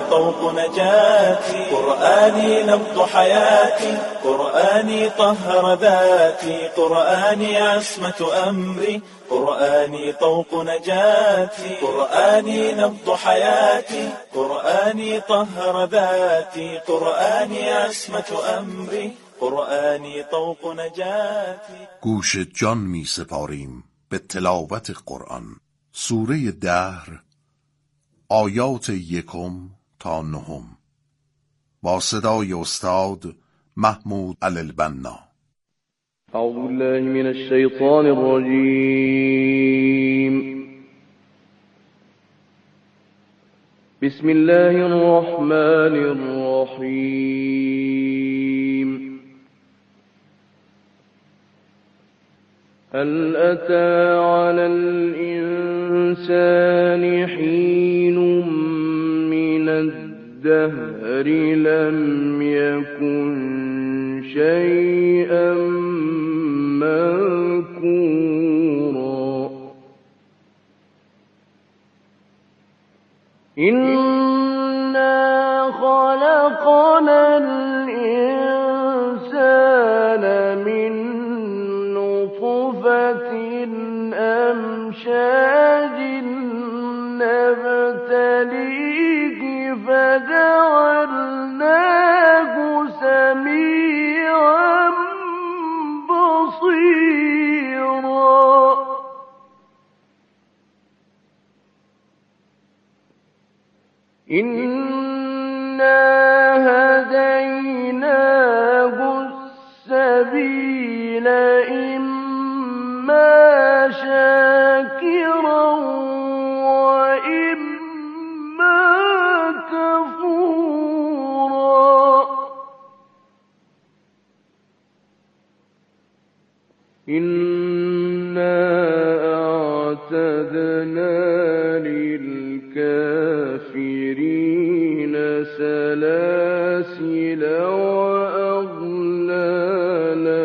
طوق نجاتي، قرآني نبض حياتي، قرآني طهر ذاتي، قرآني عصمة أمري، قرآني طوق نجاتي، قرآني نبض حياتي، قرآني طهر ذاتي، قرآني عصمة أمري، قرآنی طوق نجاتی. گوش جان می سپاریم به تلاوت قرآن. سوره دهر، آیات 1 تا 9 با صدای استاد محمود علی البنا. اعوذ بالله من الشیطان الرجیم. بسم الله الرحمن الرحیم. هل أتى على الإنسان حين من الدهر لم يكن شيئا مذكورا. إنا خلقنا الإنسان من أمشاج نبتليه فجعلناه سميعا بصيرا. إنا هديناه السبيل إما شاكرا وإما كفورا. إنا أعتدنا للكافرين سلاسل وأغلالا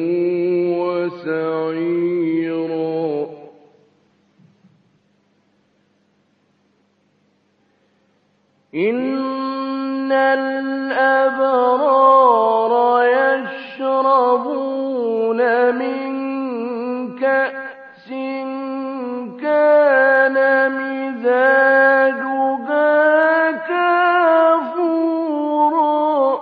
وسعيرا. إن الأبرار يشربون من كأس كان مزاجها كافورا.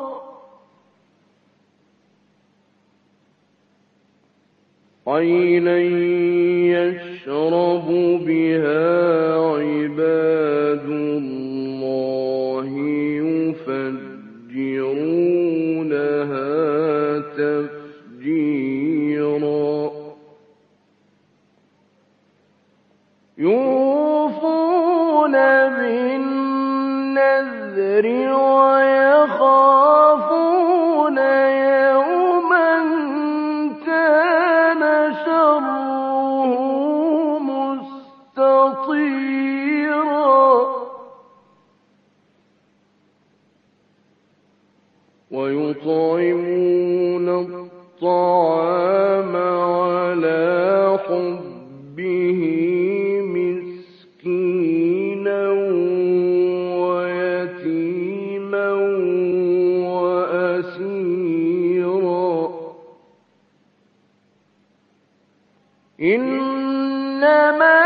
عينا يشرب بها عباد الله يفجرونها تفجيرا. يوفون بالنذر ويخافون يوما كان شره مستطيرا. ويطعمون الطعام على حبه مسكينا ويتيما وأسيرا. إنما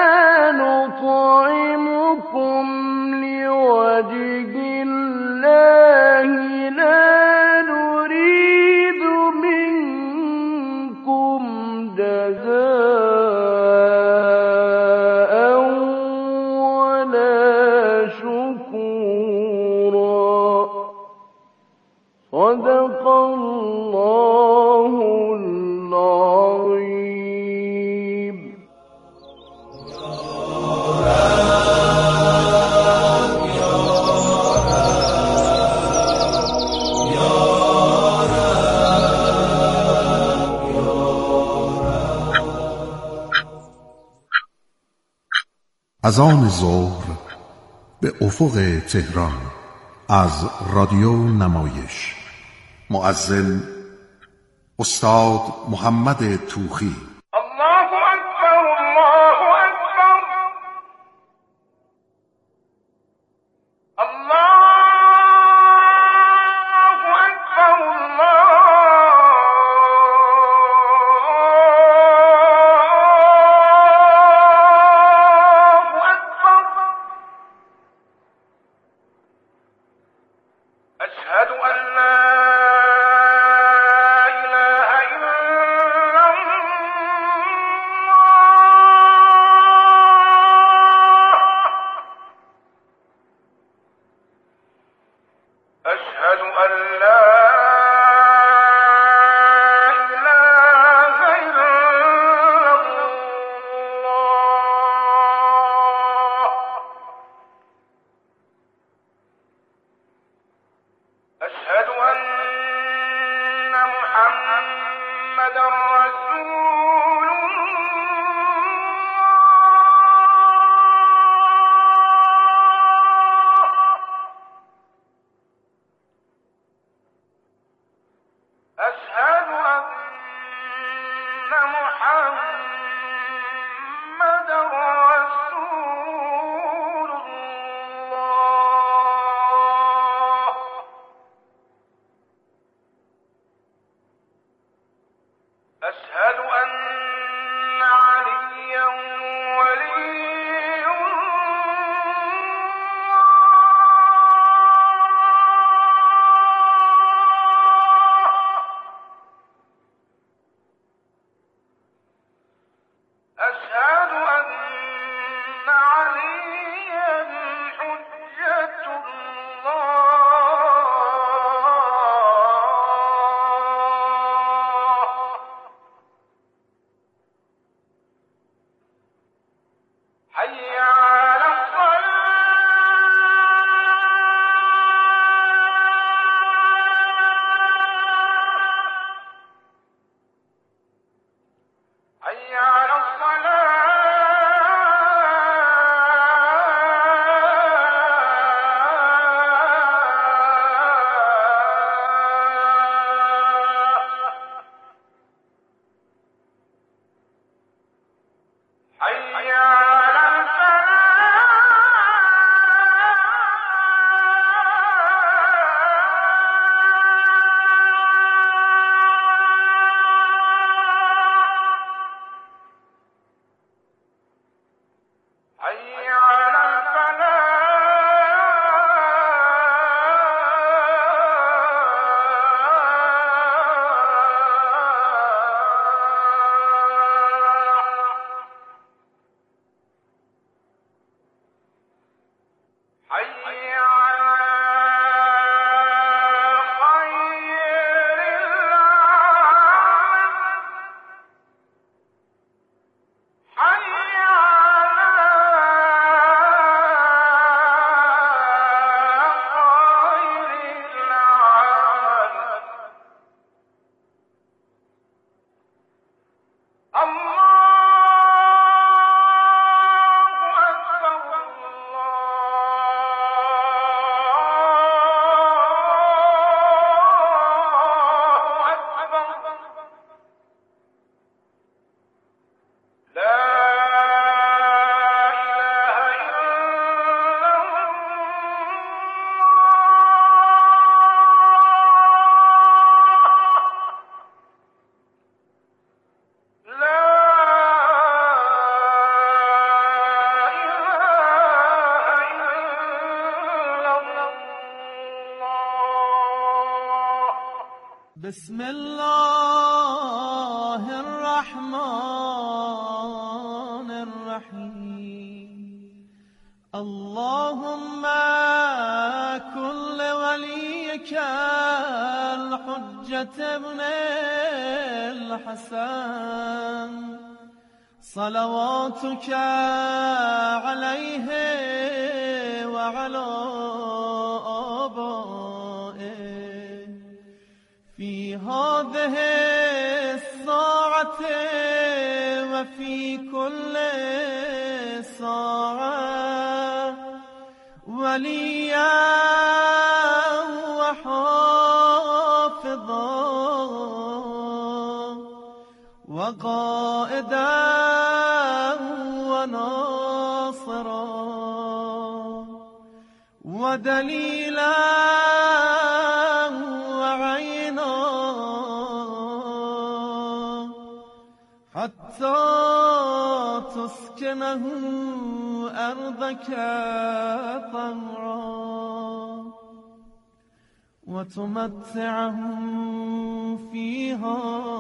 نطعمكم لوجه الله لا نريد منكم جزاء ولا شكورا. صدق الله العظيم. اذان ظهر به افق تهران از رادیو نمایش. مؤذن استاد محمد توخی. الله اکبر الله اکبر الله بسم الله الرحمن الرحيم اللهم كن لوليك الحجة ابن الحسن صلواتك عليه وعلى آبائه في هذه الساعة وفي كل ساعة وليا وحافظا وقائدا وناصرا ودليلا وعينا حتى تسكنه أرضك طوعا وتمتعهم فيها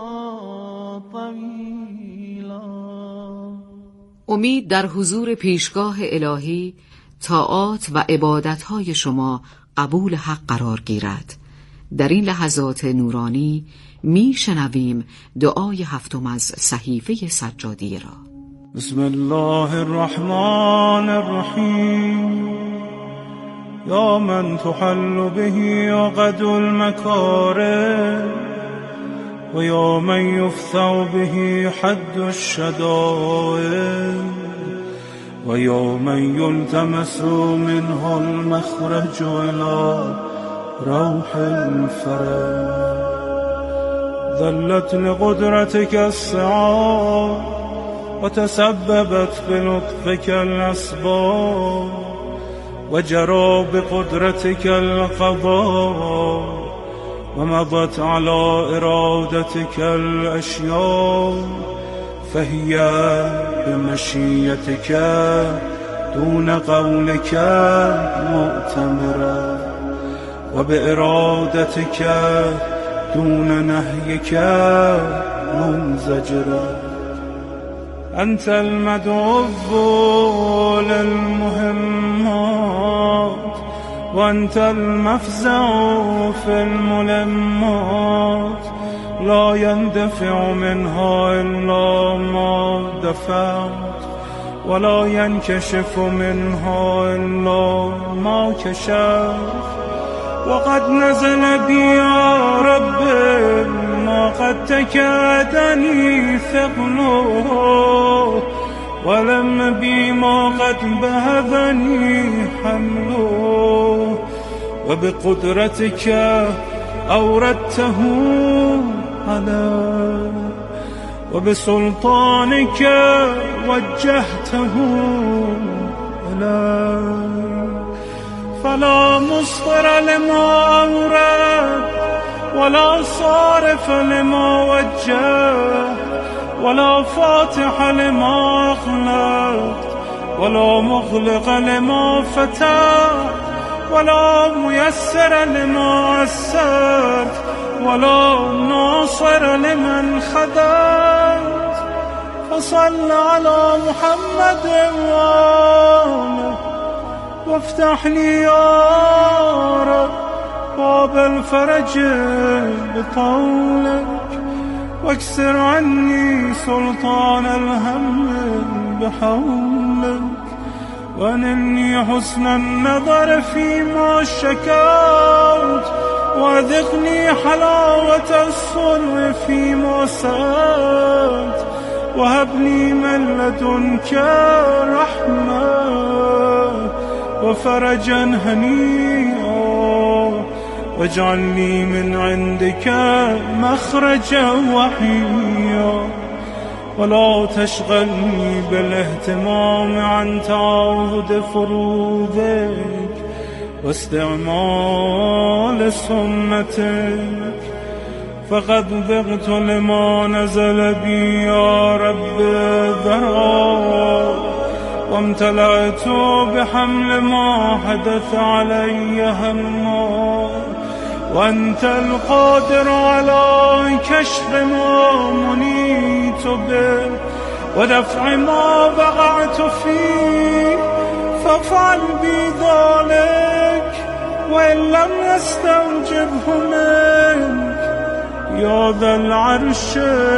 طویلا. امید در حضور پیشگاه الهی طاعات و عبادتهای شما قبول حق قرار گیرد. در این لحظات نورانی می شنویم دعای هفتم از صحیفه سجادیه را. بسم الله الرحمن الرحیم یا من تحل به عقد المکاره و یا من یفتح به حد الشدائد و یا من یلتمس منه المخرج الى روح الفرج. ذلت لقدرتك السعاد وتسببت بلطفك الأسباب وجرى بقدرتك القضاء ومضت على إرادتك الأشياء فهي بمشيتك دون قولك مؤتمرة وبإرادتك دون نهيك منزجرة. أنت المدعو للمهمات وأنت المفزع في الملمات لا يندفع منها إلا ما دفعت ولا ينكشف منها إلا ما كشفت. وقد نزل بي يا رب ما قد تكادني ثقله ولم بي ما قد بهذني حمله وبقدرتك أوردته علي وبسلطانك وجهته إلي فلا مصدر لما أورد ولا صارف لما وجه ولا فاتح لما أغلقت ولا مغلق لما فتح ولا ميسر لما عسرت ولا ناصر لمن خذلت. فصل على محمد وآله وافتح لي يا رب باب الفرج بطولك واكسر عني سلطان الهم بحولك وانلني حسن النظر فيما شكوت وأذقني حلاوة الصلح فيما سألت وهبني من لدنك رحمة وفرجا هنيئا واجعل لي من عندك مخرجا وحيا ولا تشغلني بالاهتمام عن تعاهد فروضك واستعمال سنتك. فقد ذقت لما نزل بي يا رب ذرا وامتلأت بحمل ما حدث علي هما وأنت القادر على كشف ما منيت به ودفع ما وقعت فيه فافعل بي ذلك وإن لم يستوجبه منك يا ذا العرش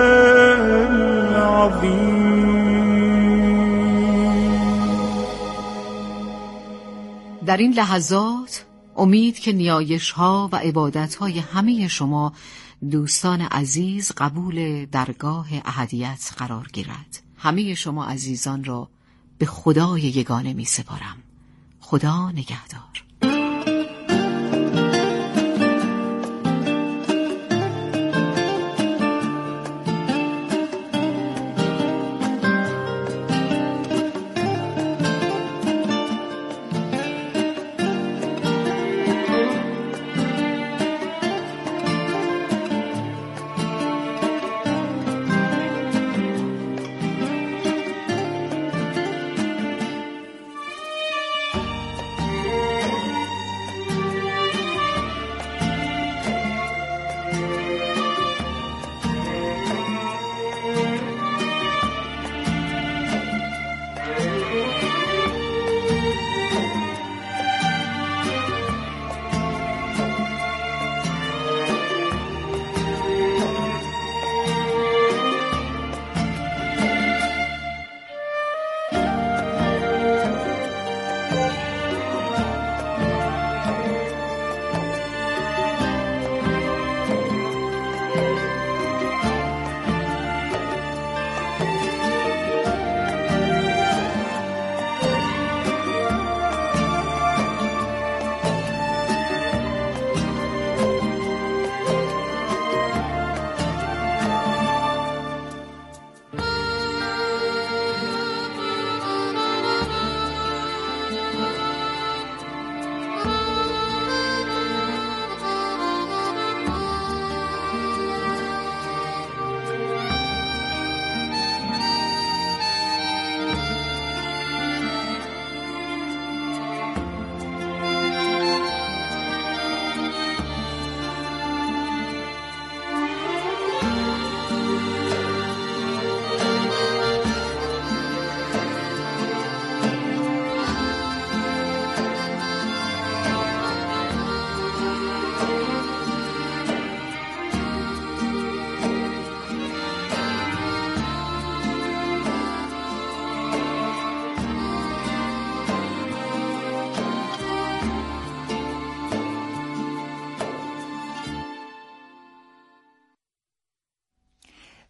العظيم. در این لحظات امید که نیایش ها و عبادت های همه شما دوستان عزیز قبول درگاه احدیت قرار گیرد. همه شما عزیزان را به خدای یگانه می سپارم. خدا نگهدار.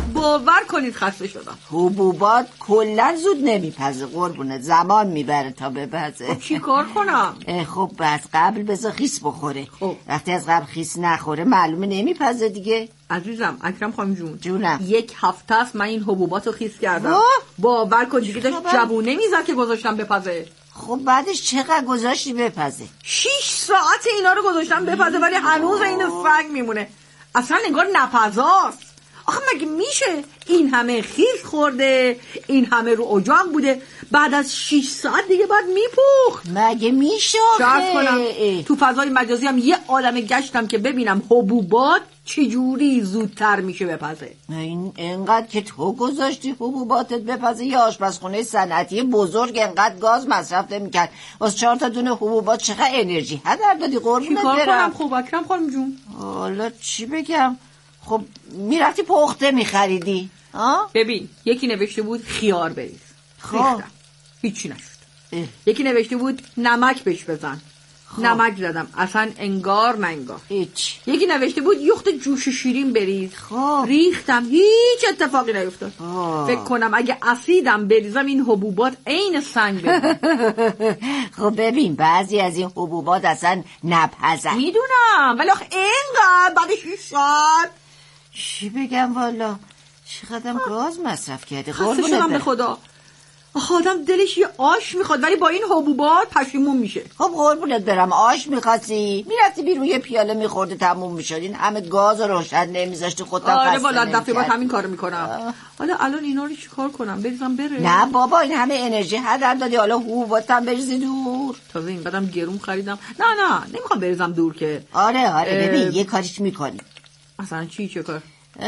باور کنید خسته شدم. حبوبات کلا زود نمیپزه قربونت، زمان میبره تا بپزه. چی کار کنم؟ خب بعد قبل بذار خیس بخوره. وقتی از قبل خیس نخوره معلومه نمیپزه دیگه. عزیزم اکرم خانم جون، جونم، 1 هفته است من این حبوباتو خیس کردم. باور کن دیگه داشت جوونه میزد که گذاشتم بپزه. خب بعدش چقدر گذاشتی بپزه؟ 6 ساعت اینا رو گذاشتم بپزه ولی هنوز این سنگ میمونه. اصلا انگار نپزاست. آخه مگه میشه این همه خیس خورده، این همه رو اجاق بوده، بعد از 6 ساعت دیگه باید میپخت؟ مگه میشه؟ شرط کنم تو فضای مجازی هم یه عالمه گشتم که ببینم حبوبات چجوری زودتر میشه بپزه. این انقدر که تو گذاشتی حبوباتت بپزه، یه آشپزخونه صنعتی بزرگ انقدر گاز مصرف نمی‌کرد، واسه 4 تا دونه حبوبات چقدر انرژی هدر دادی قربونت برم. چیکار کنم خب اکرم خانم جون؟ حالا چی بگم؟ خب میرفتی پخته میخریدی. ببین یکی نوشته بود خیار بریز، ریختم هیچی نشد. یکی نوشته بود نمک بهش بزن، نمک زدم اصلا انگار منگار. یکی نوشته بود یخت جوش شیرین بریز، ریختم هیچ اتفاقی نیفتاد. فکر کنم اگه اسیدم بریزم این حبوبات عین سنگ بمونه. خب ببین بعضی از این حبوبات اصلا نپزن. میدونم ولی آخه اینقدر بعد 6 ساعت چی بگم والا چقدرم گاز مصرف کرده. خسته شدم به خدا. آدم دلش یه آش میخواد ولی با این حبوبات پشیمون میشه. خب قربونت برم آش میخواستی میرفتی بیرون یه پیاله میخورده تموم میشد. این همه گاز روشن نمیذاشتی خودت خسته نمی‌کردی. آره والا دفعه بعد همین کارو میکنم. حالا الان اینا رو چیکار کنم؟ بریزم بره؟ نه بابا این همه انرژی هدر دادی، حالا حبوباتم بریزی دور. تازه این قدم گرون خریدم. نه نمیخوام بریزم دور که. آره ببین یه کاریش میکنی. اصلا چه کار؟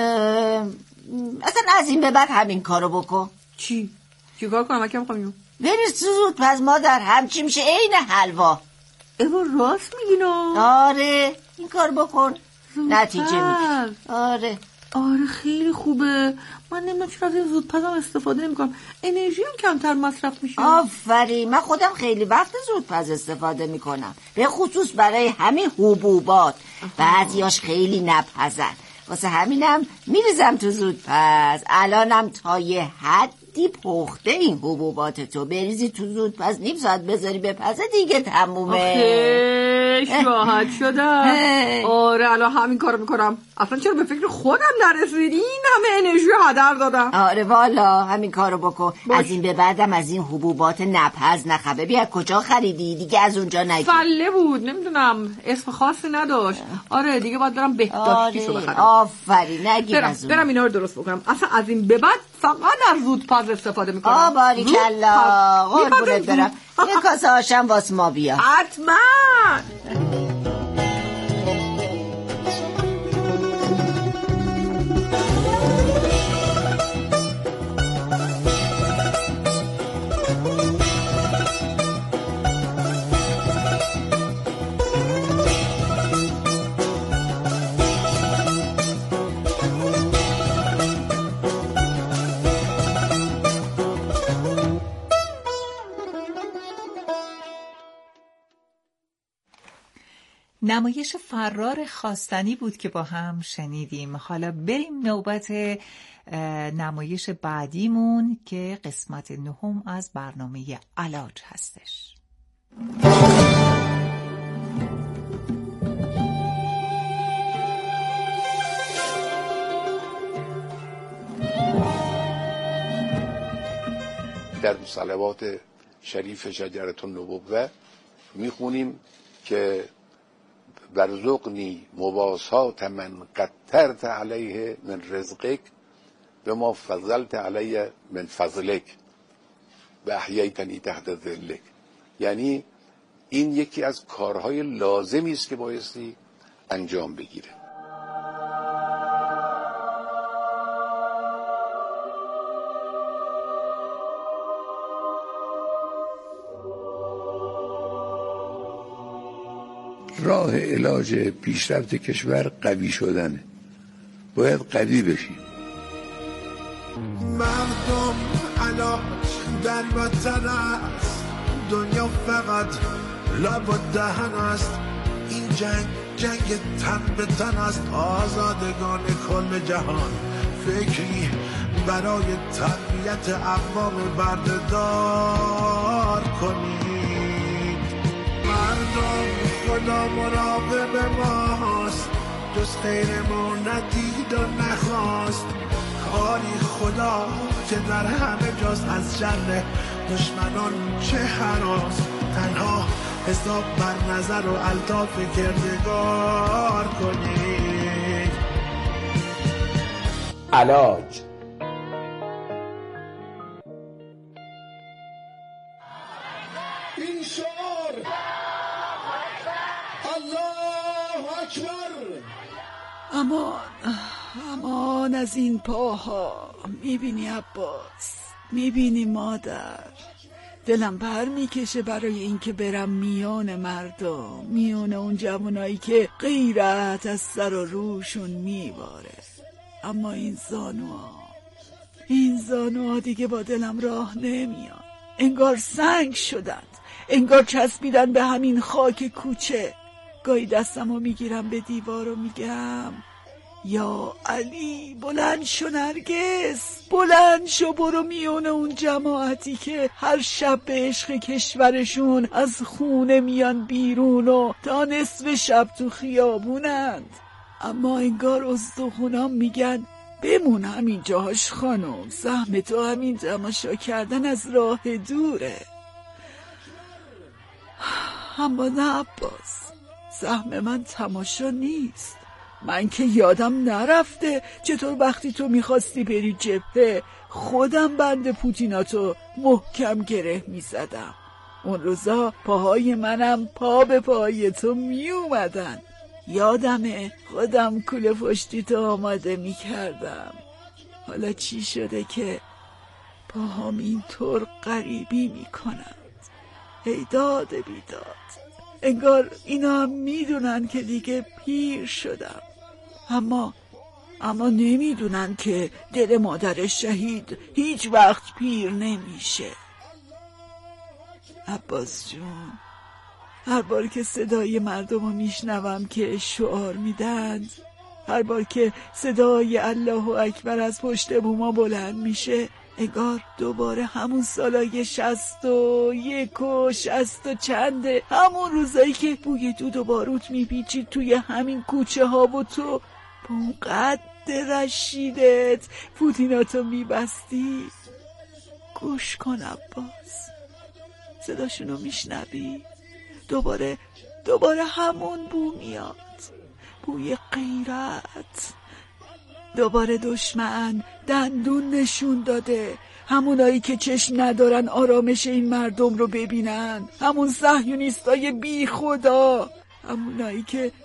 اصلا از این به بعد همین کارو بکن. چیکار کنم اکرم خانم؟ بریز زود پس مادر همچی میشه عین حلوا. راست میگین؟ آره این کار بکن نتیجه میگیری. آره خیلی خوبه. من نمیدونم چرا از این زودپزم استفاده نمیکنم، انرژی هم کمتر مصرف میشه. آفرین من خودم خیلی وقت زودپز استفاده میکنم، به خصوص برای همین حبوبات. بعضیاش خیلی نپزن واسه همینم میریزم تو زودپز. الانم تا یه حدی پخته این حبوبات تو بریزی تو زودپز، نیم ساعت بذاری بپزه دیگه تمومه. شاهد شدم. آره الان همین کارو میکنم. اصلا چرا به فکر خودم نرسید؟ این همه انرژی هدر دادم. آره والا همین کارو بکن. از این به بعدم از این حبوبات نپز نخبه. بیا کجا خریدی؟ دیگه از اونجا نگی. فله بود نمیدونم اسم خاصی نداشت. آره دیگه باید برم بهداشتیشو بخرم. آفرین نگی. برم اینا رو درست بکنم. اصلا از این به بعد فقط از زودپز استفاده میکنم. باریکلا قربونت برم. یه کاسه آشم واس ما بیا. حتما. نمایش فرار خواستنی بود که با هم شنیدیم. حالا بریم نوبت نمایش بعدیمون که قسمت 9 از برنامه علاج هستش. در صلوات شریف شجرة النبوة میخونیم که ورزقنی مواسات من قدرت علیه من رزقک به ما فضلت علیه من فضلک و احییتنی تحت ظلک. یعنی این یکی از کارهای لازمی است که بایستی انجام بگیره. راه علاج پیشرفت کشور قوی شدنه. باید قوی بشیم. مردم علاج در وطن است، دنیا فقط لب و دهن است. این جنگ تن به تن است. آزادگان کل جهان فکری برای تربیت اقوام بردهدار کنید. مردم خدا مراقب ماست، جز خیر ما ندید و نخواست. کاری خدا که در همه جاست، از شر دشمنان چه هراس. تنها حساب بر نظر و الطاف کردگار کنید. علاج این شعار الله اکبر. امان از این پاها. میبینی عباس، میبینی مادر، دلم پر میکشه برای اینکه برم میان مردم، میان اون جوانایی که غیرت از سر و روشون میباره. اما این زانوها دیگه با دلم راه نمیان. انگار سنگ شدند، انگار چسبیدن به همین خاک کوچه. گاهی دستمو میگیرم به دیوار و میگم یا علی بلند شو نرگس، بلند شو برو میون اون جماعتی که هر شب به عشق کشورشون از خونه میان بیرون و تا نصف شب تو خیابونند. اما انگار استخونام میگن بمون همین جاهاش خانم، سهم تو همین تماشا کردن از راه دوره. اما نه عباس، سهم من تماشا نیست. من که یادم نرفته چطور وقتی تو میخواستی بری جبهه خودم بند پوتیناتو محکم گره میزدم. اون روزا پاهای منم پا به پای تو میومدن. یادمه خودم کوله پشتی تو آماده میکردم. حالا چی شده که پاهام اینطور غریبی میکنند؟ ای داد بیداد، انگار اینا هم میدونن که دیگه پیر شدم. اما نمیدونن که دل مادر شهید هیچ وقت پیر نمیشه. عباس جون، هر بار که صدای مردم رو میشنوم که شعار میدن، هر بار که صدای الله اکبر از پشت بوما بلند میشه، انگار دوباره همون سالای 61 و 60 و چنده، همون روزایی که بوی دود و باروت میپیچید توی همین کوچه ها و تو با اون قد رشیدت پوتیناتو میبستی. گوش کن عباس، صداشونو میشنوی؟ دوباره همون بو میاد، بوی غیرت. دوباره دشمن دندون نشون داده، همونایی که چشم ندارن آرامش این مردم رو ببینن، همون صهیونیستای بی خدا، همونایی که